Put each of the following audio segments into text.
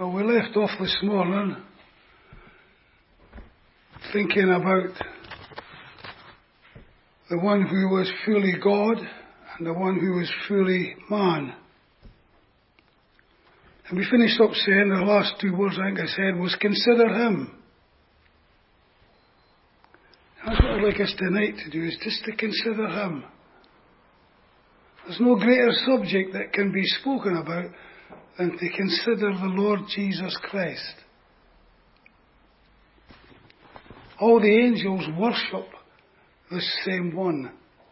Well, we left off this morning thinking about the one who was fully God and the one who was fully man. And we finished up saying the last two words I think I said was consider him. That's what I'd like us tonight to do, is just to consider him. There's no greater subject that can be spoken about than to consider the Lord Jesus Christ. All the angels worship this same one.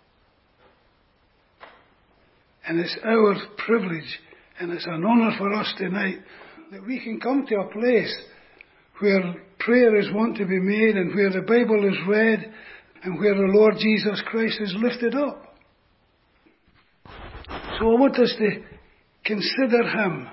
And it's our privilege and it's an honour for us tonight that we can come to a place where prayer is wont to be made and where the Bible is read and where the Lord Jesus Christ is lifted up. So I want us to consider him.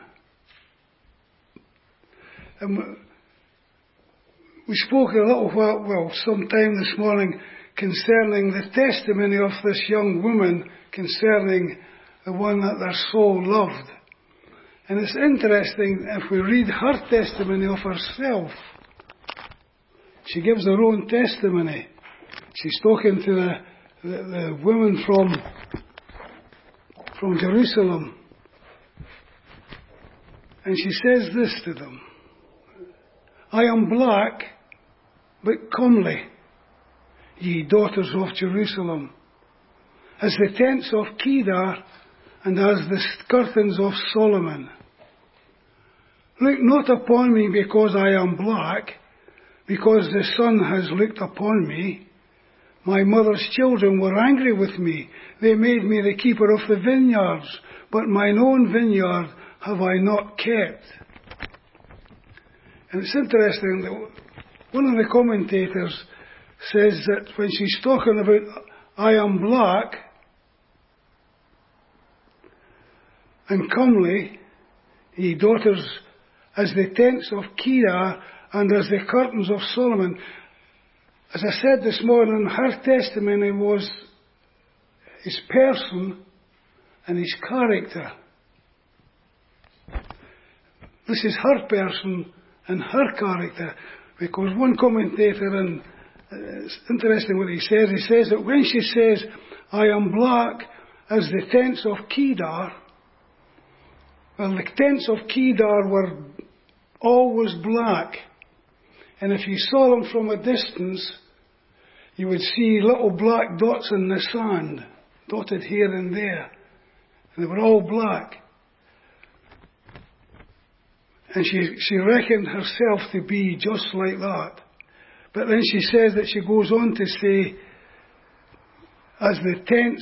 And we spoke a little while, sometime this morning, concerning the testimony of this young woman, concerning the one that their soul loved. And it's interesting, if we read her testimony of herself, she gives her own testimony. She's talking to the women from Jerusalem. And she says this to them: I am black, but comely, ye daughters of Jerusalem, as the tents of Kedar, and as the curtains of Solomon. Look not upon me because I am black, because the sun has looked upon me. My mother's children were angry with me. They made me the keeper of the vineyards, but mine own vineyard have I not kept. And it's interesting that one of the commentators says that when she's talking about I am black and comely, ye daughters, as the tents of Kedar and as the curtains of Solomon. As I said this morning, her testimony was his person and his character. This is her person and her character, because one commentator, and it's interesting what he says that when she says, I am black as the tents of Kedar, well, the tents of Kedar were always black, and if you saw them from a distance, you would see little black dots in the sand, dotted here and there, and they were all black. And she reckoned herself to be just like that. But then she says that she goes on to say, as the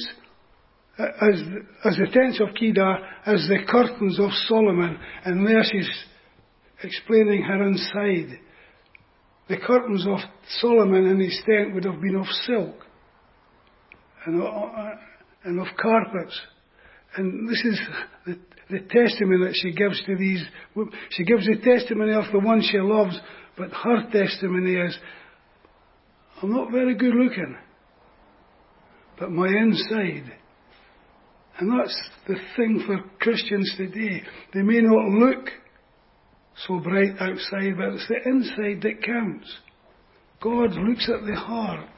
tents of Kedar, as the curtains of Solomon. And there she's explaining her inside. The curtains of Solomon in his tent would have been of silk and of carpets. And this is the testimony that she gives to these. She gives the testimony of the one she loves, but her testimony is, I'm not very good looking, but my inside. And that's the thing for Christians today. They may not look so bright outside, but it's the inside that counts. God looks at the heart.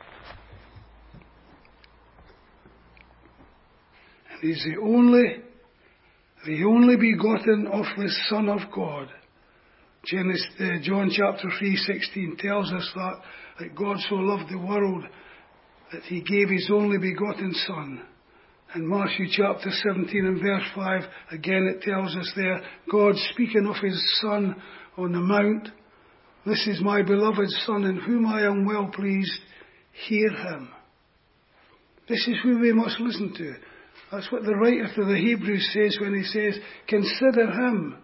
And he's the only begotten of the Son of God. John chapter 3:16 tells us that God so loved the world that he gave his only begotten Son. And Matthew chapter 17 and verse 5, again it tells us there, God speaking of his Son on the mount, this is my beloved Son in whom I am well pleased, hear him. This is who we must listen to. That's what the writer to the Hebrews says when he says, consider him.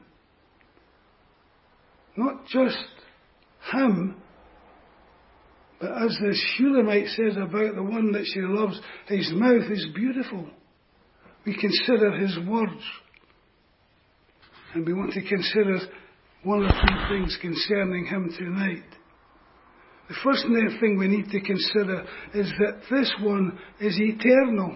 Not just him, but as the Shulamite says about the one that she loves, his mouth is beautiful. We consider his words. And we want to consider one or two things concerning him tonight. The first thing we need to consider is that this one is eternal.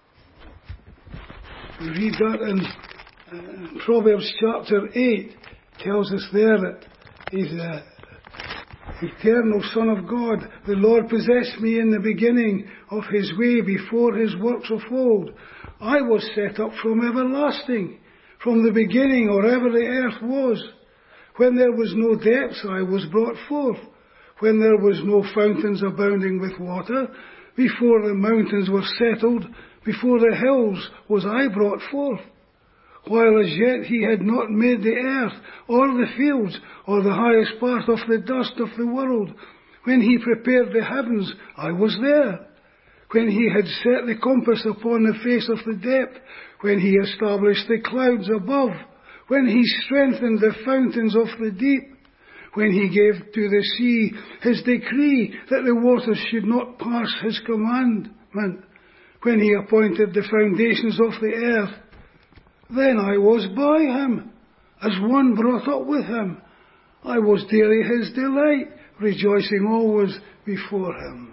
We read that in Proverbs chapter 8 tells us there that He's the eternal Son of God. The Lord possessed me in the beginning of His way before His works of old. I was set up from everlasting, from the beginning or ever the earth was. When there was no depths, I was brought forth. When there was no fountains abounding with water, before the mountains were settled, before the hills was I brought forth. While as yet He had not made the earth, or the fields, or the highest part of the dust of the world. When He prepared the heavens, I was there. When He had set the compass upon the face of the depth, when He established the clouds above, when He strengthened the fountains of the deep, when He gave to the sea His decree that the waters should not pass His commandment, when He appointed the foundations of the earth, then I was by Him, as one brought up with Him. I was daily His delight, rejoicing always before Him.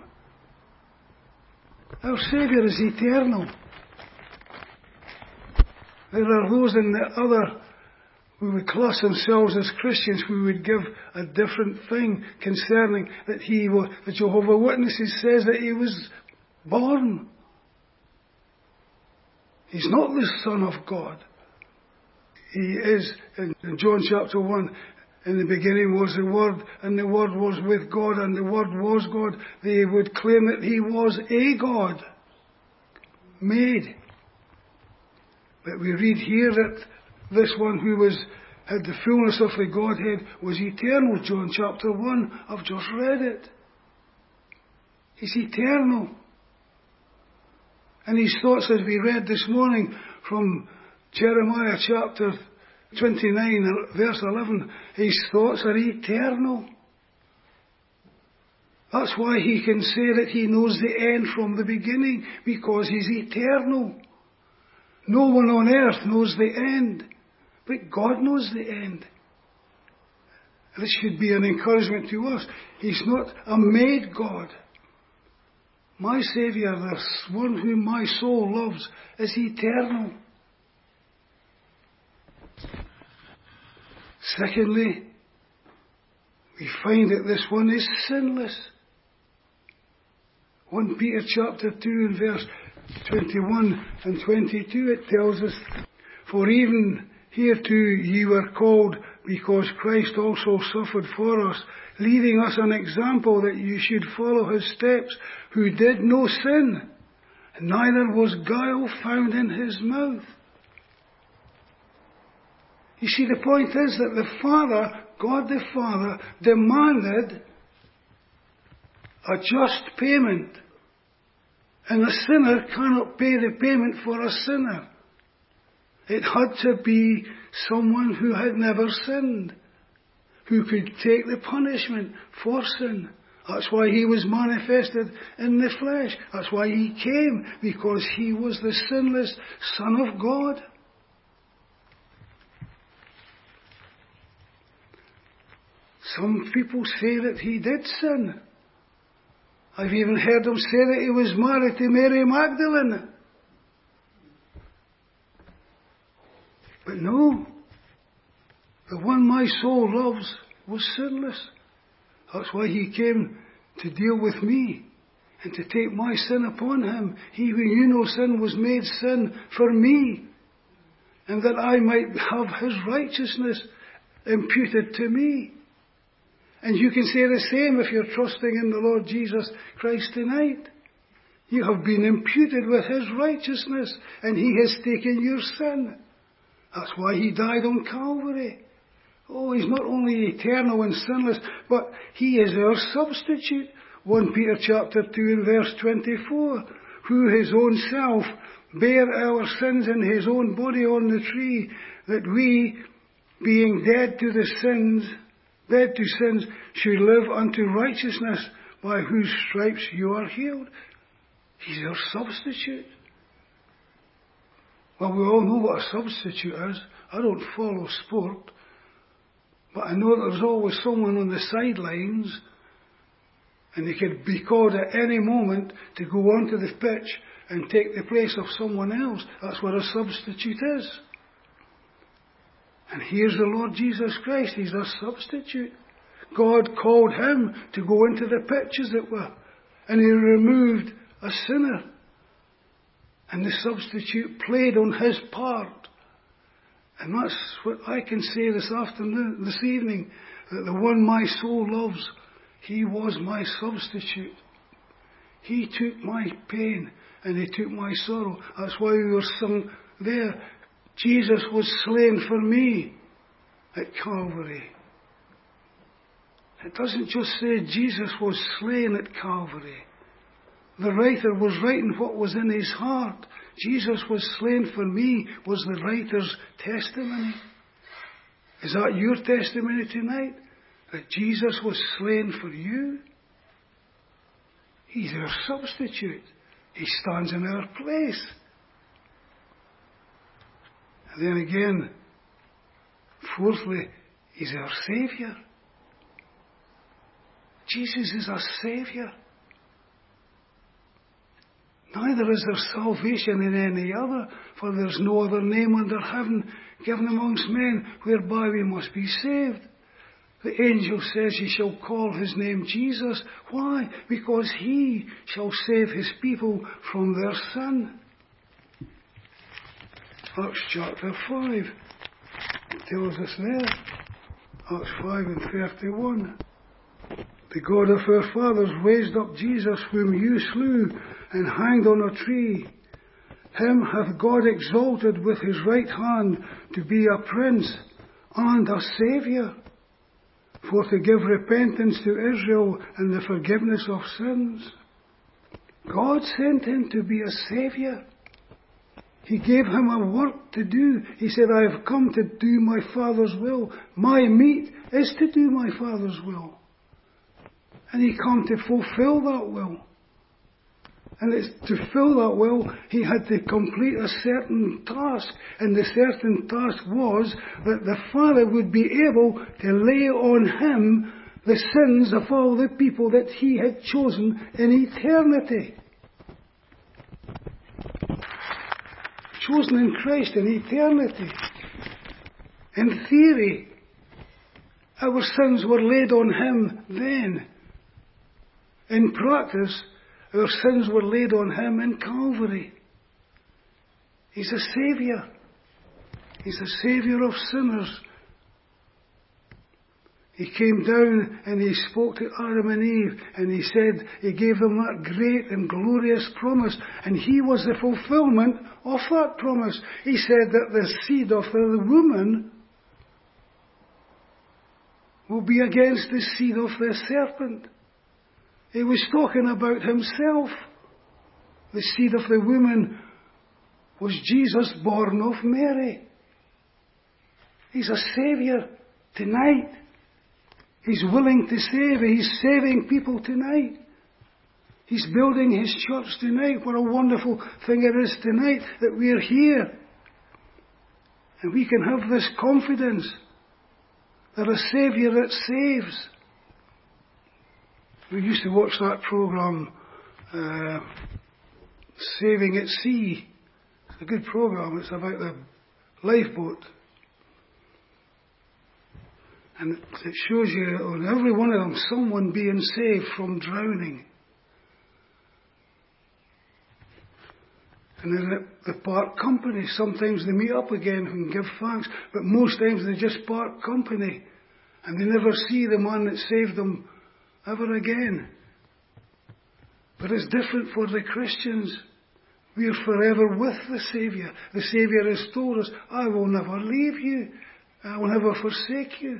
Our Saviour is eternal. There are those in the other who would class themselves as Christians who would give a different thing concerning that the Jehovah's Witnesses says that He was born. He's not the Son of God. He is, in John chapter 1, in the beginning was the Word, and the Word was with God, and the Word was God. They would claim that He was a God, made. But we read here that this one who had the fullness of the Godhead was eternal. John chapter 1, I've just read it. He's eternal. And His thoughts, as we read this morning from Jeremiah chapter 29, verse 11, His thoughts are eternal. That's why He can say that He knows the end from the beginning, because He's eternal. No one on earth knows the end, but God knows the end. This should be an encouragement to us. He's not a made God. My Saviour, the one whom my soul loves, is eternal. Secondly, we find that this one is sinless. 1 Peter chapter 2 and verse 21 and 22, it tells us, for even hereto ye were called, because Christ also suffered for us, leaving us an example that you should follow His steps, who did no sin, neither was guile found in His mouth. You see, the point is that the Father, God the Father, demanded a just payment. And a sinner cannot pay the payment for a sinner. It had to be someone who had never sinned, who could take the punishment for sin. That's why He was manifested in the flesh. That's why He came, because He was the sinless Son of God. Some people say that He did sin. I've even heard them say that He was married to Mary Magdalene. But no, the one my soul loves was sinless. That's why He came to deal with me and to take my sin upon Him. He who knew no sin was made sin for me, and that I might have His righteousness imputed to me. And you can say the same if you're trusting in the Lord Jesus Christ tonight. You have been imputed with His righteousness, and He has taken your sin. That's why He died on Calvary. Oh, He's not only eternal and sinless, but He is our substitute. 1 Peter chapter 2 and verse 24, who His own self bare our sins in His own body on the tree, that we, being dead to sins, should live unto righteousness, by whose stripes you are healed. He's our substitute. Well, we all know what a substitute is. I don't follow sport, but I know that there's always someone on the sidelines, and they could be called at any moment to go onto the pitch and take the place of someone else. That's what a substitute is. And here's the Lord Jesus Christ. He's our substitute. God called him to go into the pitch, as it were. And he removed a sinner. And the substitute played on his part. And that's what I can say this evening, that the one my soul loves, he was my substitute. He took my pain and he took my sorrow. That's why we were sung there. Jesus was slain for me at Calvary. It doesn't just say Jesus was slain at Calvary. The writer was writing what was in his heart. Jesus was slain for me was the writer's testimony. Is that your testimony tonight? That Jesus was slain for you? He's our substitute. He stands in our place. And then again, fourthly, he's our Saviour. Jesus is our Saviour. Neither is there salvation in any other, for there is no other name under heaven given amongst men whereby we must be saved. The angel says he shall call his name Jesus. Why? Because he shall save his people from their sin. Acts chapter 5 tells us there. Acts 5 and 31. The God of our fathers raised up Jesus, whom you slew and hanged on a tree. Him hath God exalted with his right hand to be a prince and a saviour, for to give repentance to Israel and the forgiveness of sins. God sent him to be a saviour. He gave him a work to do. He said, I have come to do my Father's will. My meat is to do my Father's will. And he come to fulfill that will. And it's to fulfill that will, he had to complete a certain task. And the certain task was that the Father would be able to lay on him the sins of all the people that he had chosen in eternity. Chosen in Christ in eternity. In theory, our sins were laid on him then. In practice, our sins were laid on him in Calvary. He's a Saviour. He's a Saviour of sinners. He came down and he spoke to Adam and Eve, and he said, he gave them that great and glorious promise, and he was the fulfillment of that promise. He said that the seed of the woman will be against the seed of the serpent. He was talking about himself. The seed of the woman was Jesus, born of Mary. He's a Saviour tonight. He's willing to save. He's saving people tonight. He's building his church tonight. What a wonderful thing it is tonight that we're here. And we can have this confidence that a Saviour that saves. We used to watch that programme, Saving at Sea. It's a good programme. It's about the lifeboat. And it shows you on every one of them someone being saved from drowning. And then they part company. Sometimes they meet up again and give thanks, but most times they just part company. And they never see the man that saved them ever again. But it's different for the Christians. We are forever with the Saviour. The Saviour has told us, I will never leave you. I will never forsake you.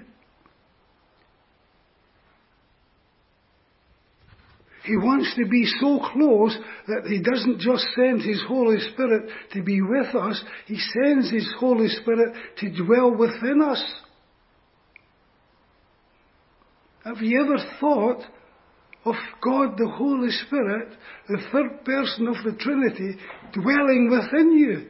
He wants to be so close that he doesn't just send his Holy Spirit to be with us. He sends his Holy Spirit to dwell within us. Have you ever thought of God the Holy Spirit, the third person of the Trinity, dwelling within you?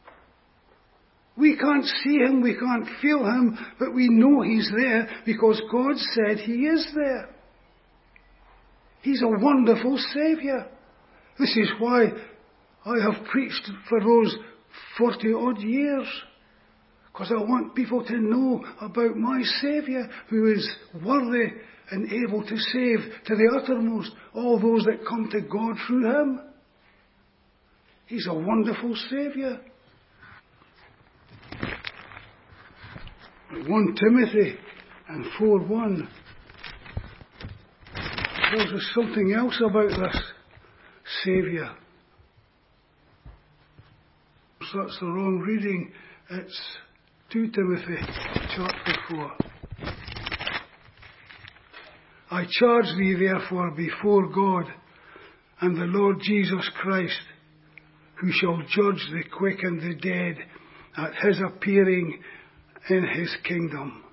We can't see him, we can't feel him, but we know he's there because God said he is there. He's a wonderful Saviour. This is why I have preached for those 40 odd years. Because I want people to know about my Saviour, who is worthy and able to save to the uttermost all those that come to God through him. He's a wonderful Saviour. 1 Timothy and 4:1 tells us something else about this Saviour. So that's the wrong reading. It's 2 Timothy chapter 4. I charge thee therefore before God and the Lord Jesus Christ, who shall judge the quick and the dead at his appearing in his kingdom.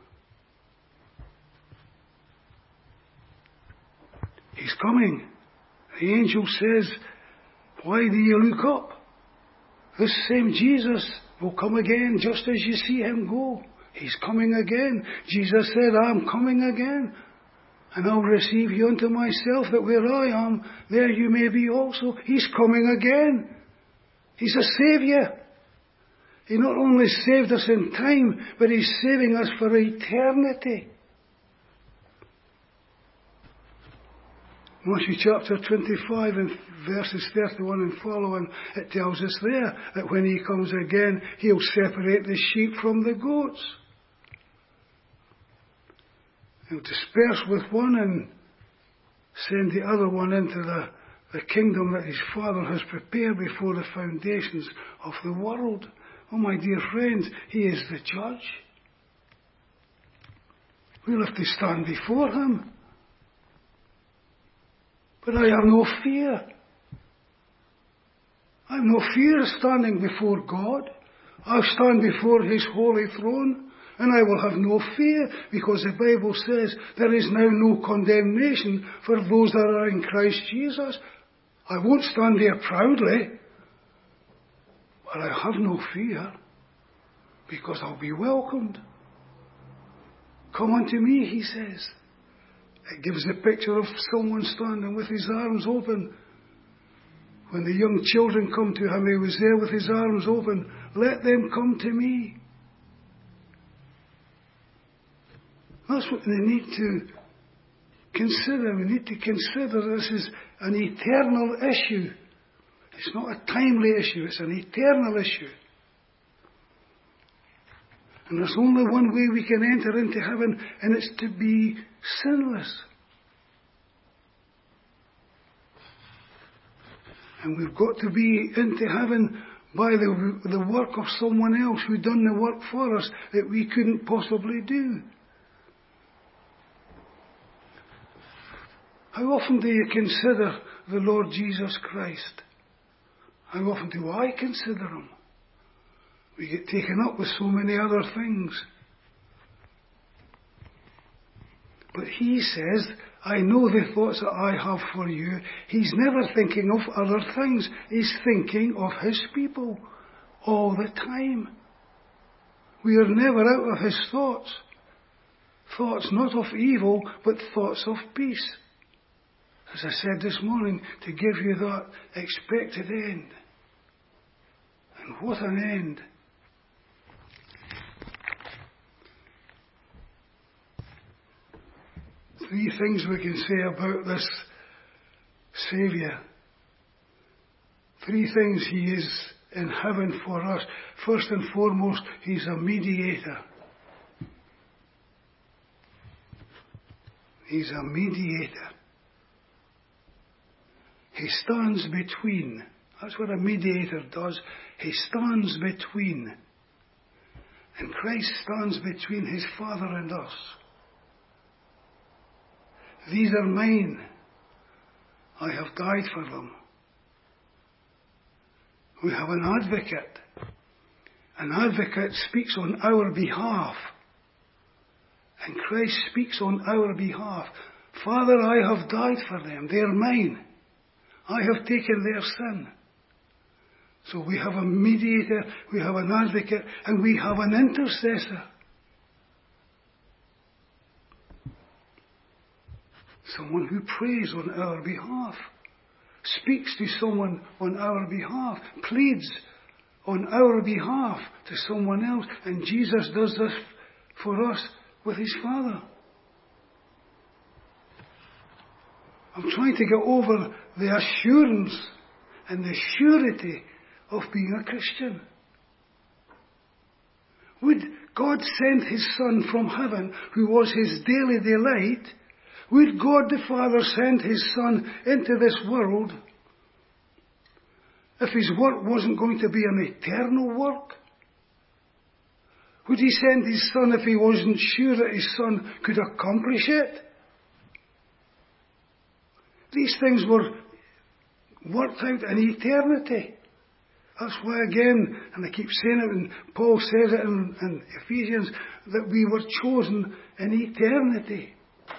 He's coming. The angel says, why do you look up? This same Jesus will come again just as you see him go. He's coming again. Jesus said, I'm coming again. And I'll receive you unto myself, that where I am, there you may be also. He's coming again. He's a Saviour. He not only saved us in time, but he's saving us for eternity. Matthew chapter 25 and verses 31 and following, it tells us there that when he comes again, he'll separate the sheep from the goats. He'll disperse with one and send the other one into the kingdom that his Father has prepared before the foundations of the world. Oh, my dear friends, he is the judge. We'll have to stand before him. But I have no fear. I have no fear of standing before God. I'll stand before his holy throne, and I will have no fear, because the Bible says there is now no condemnation for those that are in Christ Jesus. I won't stand there proudly, but I have no fear, because I'll be welcomed. Come unto me, he says. It gives a picture of someone standing with his arms open. When the young children come to him, he was there with his arms open. Let them come to me. That's what we need to consider. We need to consider this is an eternal issue. It's not a timely issue, it's an eternal issue. And there's only one way we can enter into heaven, and it's to be sinless. And we've got to be into heaven by the work of someone else who done the work for us that we couldn't possibly do. How often do you consider the Lord Jesus Christ? How often do I consider him? We get taken up with so many other things. But he says, I know the thoughts that I have for you. He's never thinking of other things. He's thinking of his people all the time. We are never out of his thoughts. Thoughts not of evil, but thoughts of peace. As I said this morning, to give you that expected end. And what an end. Three things we can say about this Saviour. Three things he is in heaven for us. First and foremost, he's a mediator. He's a mediator. He stands between. That's what a mediator does. He stands between. And Christ stands between his Father and us. These are mine. I have died for them. We have an advocate. An advocate speaks on our behalf. And Christ speaks on our behalf. Father, I have died for them. They are mine. I have taken their sin. So we have a mediator, we have an advocate, and we have an intercessor. Someone who prays on our behalf, speaks to someone on our behalf, pleads on our behalf to someone else. And Jesus does this for us with his Father. I'm trying to get over the assurance and the surety of being a Christian. Would God send his Son from heaven, who was his daily delight? Would God the Father send his Son into this world if his work wasn't going to be an eternal work? Would he send his Son if he wasn't sure that his Son could accomplish it? These things were worked out in eternity. That's why again, and I keep saying it, and Paul says it in Ephesians, that we were chosen in eternity.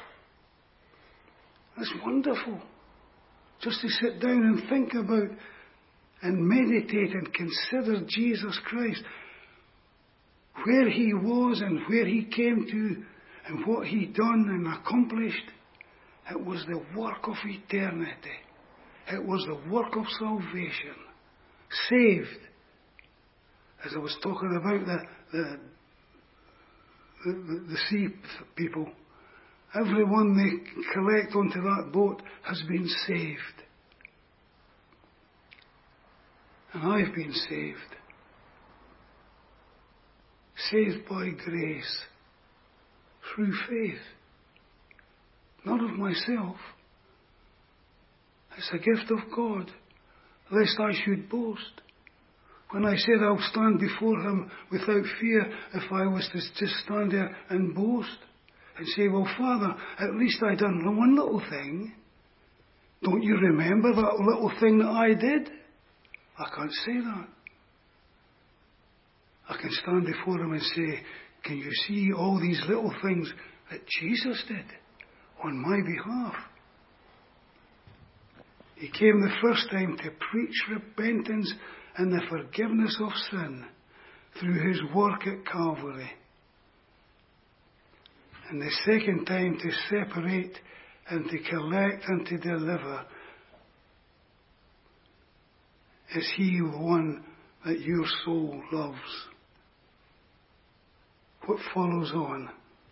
That's wonderful. Just to sit down and think about and meditate and consider Jesus Christ, where he was and where he came to and what he done and accomplished. It was the work of eternity. It was the work of salvation. Saved. As I was talking about the sea people, everyone they collect onto that boat has been saved. And I've been saved. Saved by grace. Through faith. Not of myself. It's a gift of God, lest I should boast. When I said I'll stand before him without fear, if I was to just stand there and boast and say, well, Father, at least I done one little thing. Don't you remember that little thing that I did? I can't say that. I can stand before him and say, can you see all these little things that Jesus did on my behalf? He came the first time to preach repentance and the forgiveness of sin through his work at Calvary. And the second time to separate and to collect and to deliver. Is he the one that your soul loves? What follows on?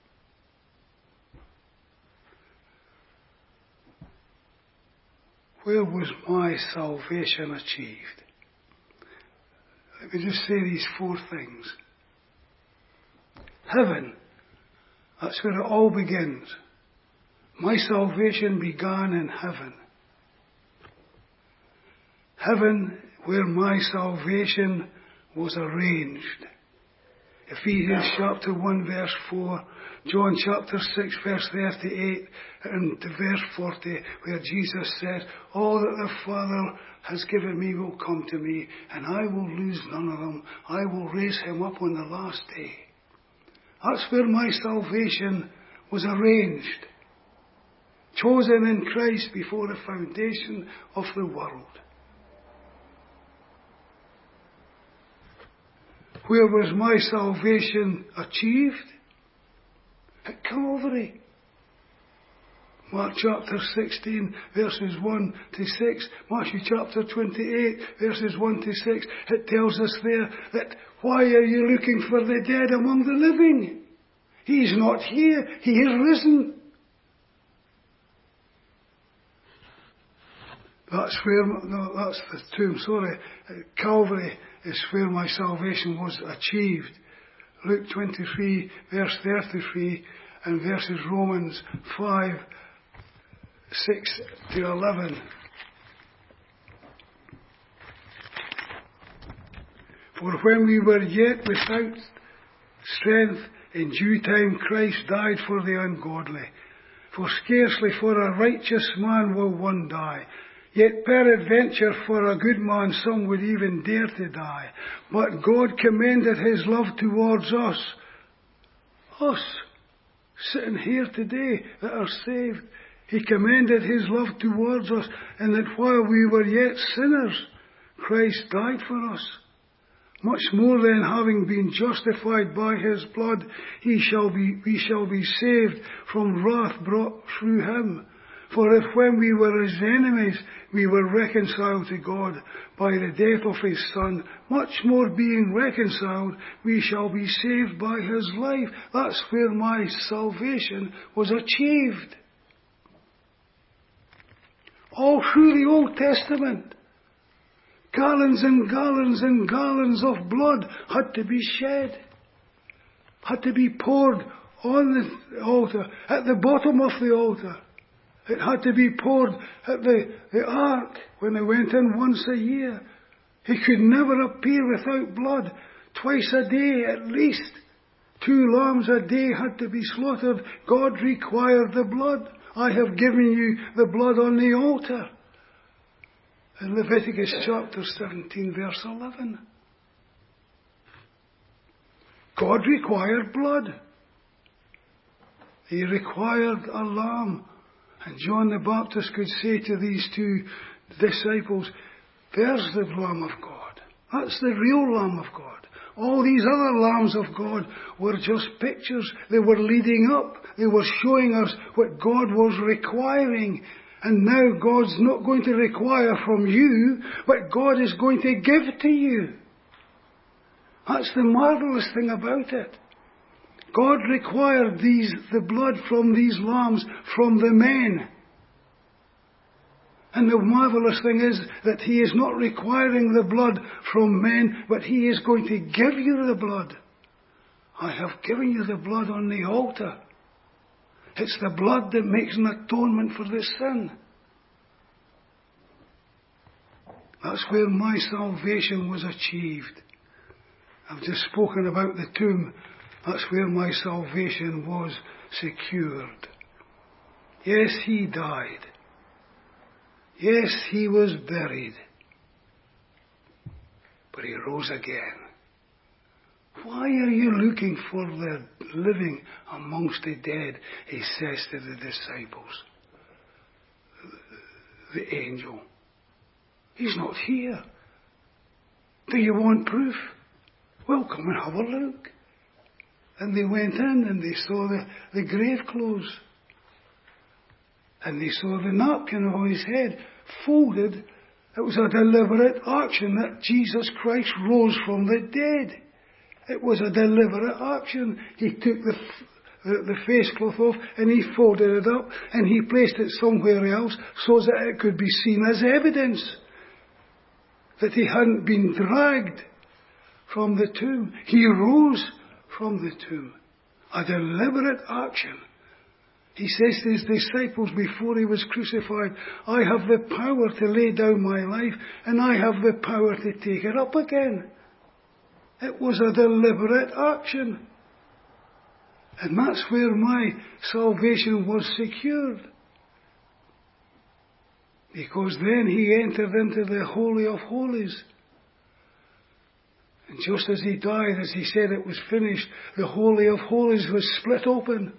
Where was my salvation achieved? Let me just say these four things. Heaven, that's where it all begins. My salvation began in heaven. Heaven, where my salvation was arranged. Ephesians chapter 1 verse 4, John chapter 6 verse 38 and to verse 40 where Jesus said, all that the Father has given me will come to me and I will lose none of them. I will raise him up on the last day. That's where my salvation was arranged. Chosen in Christ before the foundation of the world. Where was my salvation achieved? At Calvary. Mark chapter 16 verses 1 to 6. Matthew chapter 28 verses 1 to 6. It tells us there that why are you looking for the dead among the living? He's not here. He is risen. That's the tomb, sorry. Calvary is where my salvation was achieved. Luke 23 verse 33 and verses Romans 5, 6 to 11. For when we were yet without strength, in due time Christ died for the ungodly. For scarcely for a righteous man will one die. Yet peradventure for a good man some would even dare to die. But God commended his love towards us, sitting here today that are saved. He commended his love towards us, and that while we were yet sinners, Christ died for us. Much more then, having been justified by his blood, we shall be saved from wrath brought through him. For if when we were his enemies, we were reconciled to God by the death of his Son, much more being reconciled, we shall be saved by his life. That's where my salvation was achieved. All through the Old Testament, gallons and gallons and gallons of blood had to be shed, had to be poured on the altar, at the bottom of the altar. It had to be poured at the ark when they went in once a year. He could never appear without blood. Twice a day at least. 2 lambs a day had to be slaughtered. God required the blood. I have given you the blood on the altar. In Leviticus chapter 17 verse 11. God required blood. He required a lamb. And John the Baptist could say to these 2 disciples, there's the Lamb of God. That's the real Lamb of God. All these other lambs of God were just pictures. They were leading up. They were showing us what God was requiring. And now God's not going to require from you, but God is going to give to you. That's the marvelous thing about it. God required the blood from these lambs from the men. And the marvelous thing is that he is not requiring the blood from men, but he is going to give you the blood. I have given you the blood on the altar. It's the blood that makes an atonement for the sin. That's where my salvation was achieved. I've just spoken about the tomb. That's where my salvation was secured. Yes, he died. Yes, he was buried. But he rose again. Why are you looking for the living amongst the dead? He says to the disciples. The angel. He's not here. Do you want proof? Well, come and have a look. And they went in and they saw the grave clothes. And they saw the napkin on his head folded. It was a deliberate action that Jesus Christ rose from the dead. It was a deliberate action. He took the face cloth off and he folded it up and he placed it somewhere else so that it could be seen as evidence that he hadn't been dragged from the tomb. He rose from the tomb. A deliberate action. He says to his disciples before he was crucified, I have the power to lay down my life and I have the power to take it up again. It was a deliberate action. And that's where my salvation was secured. Because then he entered into the Holy of Holies. And just as he died, as he said it was finished, the Holy of Holies was split open.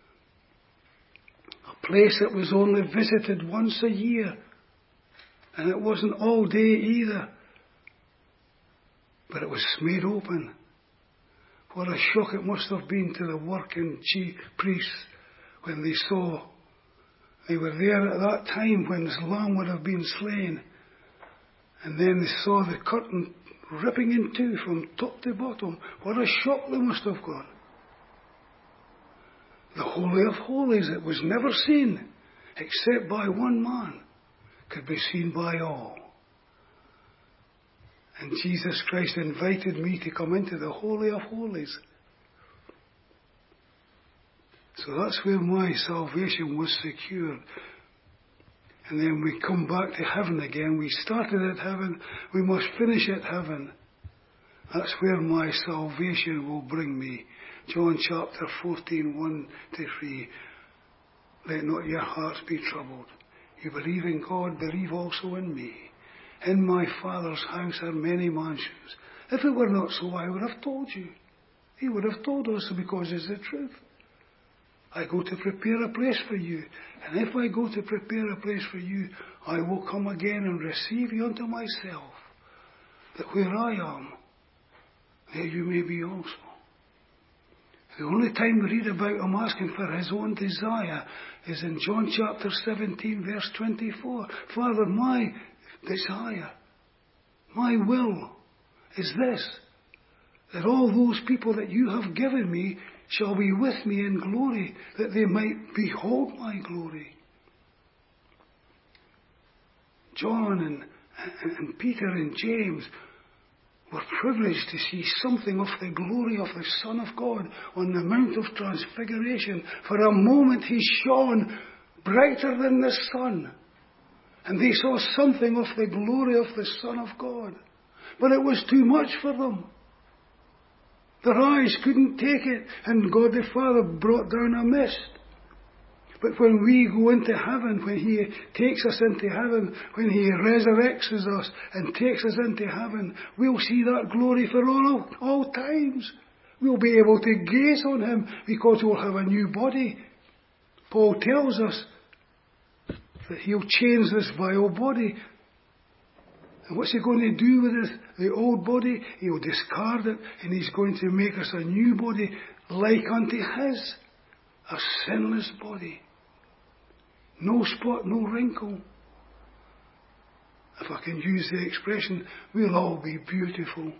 A place that was only visited once a year. And it wasn't all day either. But it was made open. What a shock it must have been to the working chief priests when they saw. They were there at that time when this lamb would have been slain. And then they saw the curtain ripping in two from top to bottom. What a shock they must have got. The Holy of Holies, it was never seen except by one man, could be seen by all. And Jesus Christ invited me to come into the Holy of Holies. So that's where my salvation was secured. And then we come back to heaven again. We started at heaven. We must finish at heaven. That's where my salvation will bring me. John chapter 14, 1-3. Let not your hearts be troubled. You believe in God, believe also in me. In my Father's house are many mansions. If it were not so, I would have told you. He would have told us because it's the truth. I go to prepare a place for you. And if I go to prepare a place for you, I will come again and receive you unto myself. That where I am, there you may be also. The only time we read about him asking for his own desire is in John chapter 17, verse 24. Father, my desire, my will is this, that all those people that you have given me shall be with me in glory, that they might behold my glory. John and Peter and James were privileged to see something of the glory of the Son of God on the Mount of Transfiguration. For a moment he shone brighter than the sun, and they saw something of the glory of the Son of God. But it was too much for them. Their eyes couldn't take it, and God the Father brought down a mist. But when we go into heaven, when he takes us into heaven, when he resurrects us and takes us into heaven, we'll see that glory for all times. We'll be able to gaze on him because we'll have a new body. Paul tells us that he'll change this vile body. And what's he going to do with the old body? He'll discard it, and he's going to make us a new body like unto his, a sinless body. No spot, no wrinkle. If I can use the expression, we'll all be beautiful.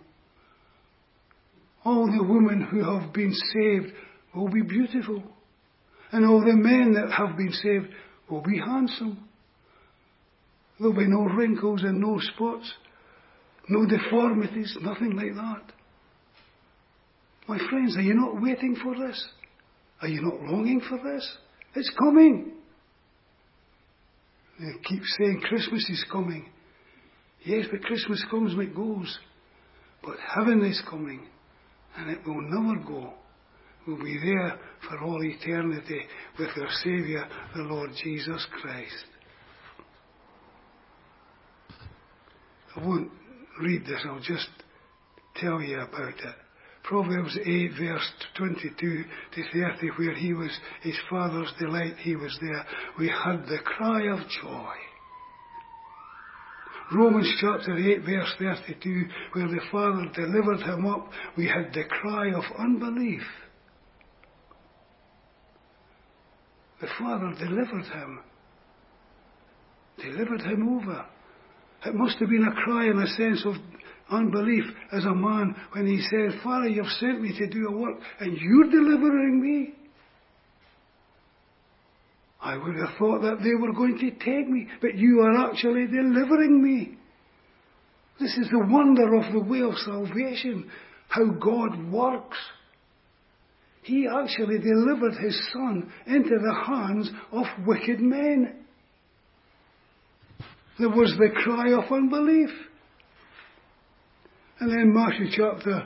All the women who have been saved will be beautiful. And all the men that have been saved will be handsome. There'll be no wrinkles and no spots, no deformities, nothing like that. My friends, are you not waiting for this? Are you not longing for this? It's coming. They keep saying Christmas is coming. Yes, but Christmas comes and it goes. But heaven is coming, and it will never go. We'll be there for all eternity with our Saviour, the Lord Jesus Christ. I won't read this, I'll just tell you about it. Proverbs 8, verse 22 to 30, where he was his father's delight, he was there. We had the cry of joy. Romans chapter 8, verse 32, where the Father delivered him up, we had the cry of unbelief. The Father delivered him over. It must have been a cry in a sense of unbelief as a man when he said, Father, you've sent me to do a work and you're delivering me. I would have thought that they were going to take me, but you are actually delivering me. This is the wonder of the way of salvation, how God works. He actually delivered his Son into the hands of wicked men. There was the cry of unbelief. And then Matthew chapter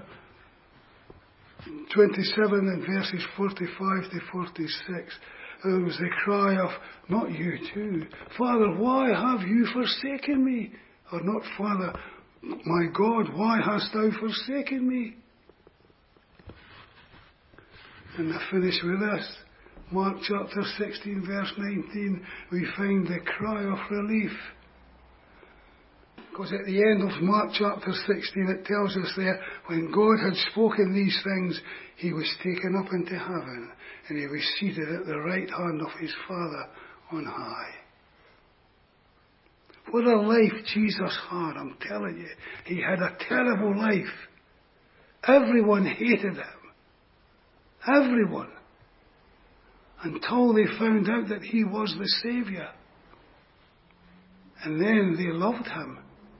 27 and verses 45 to 46, there was the cry of, not you too, Father, why have you forsaken me? Or not, Father, my God, why hast thou forsaken me? And I finish with this. Mark chapter 16 verse 19, we find the cry of relief. Because at the end of Mark chapter 16 it tells us there, when God had spoken these things, he was taken up into heaven, and he was seated at the right hand of his Father on high. What a life Jesus had, I'm telling you. He had a terrible life. Everyone hated him. Everyone. Until they found out that he was the Saviour. And then they loved him.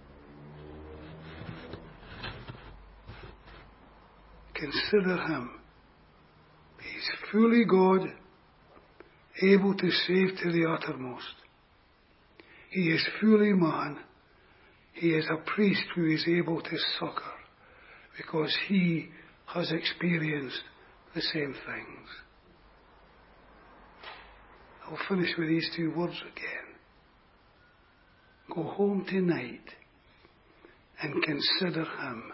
Consider him. He's fully God, able to save to the uttermost. He is fully man. He is a priest who is able to succor, because he has experienced the same things. I'll finish with these two words again. Go home tonight and consider him.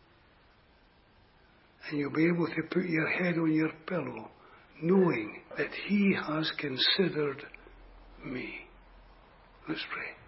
And you'll be able to put your head on your pillow, knowing that he has considered me. Let's pray.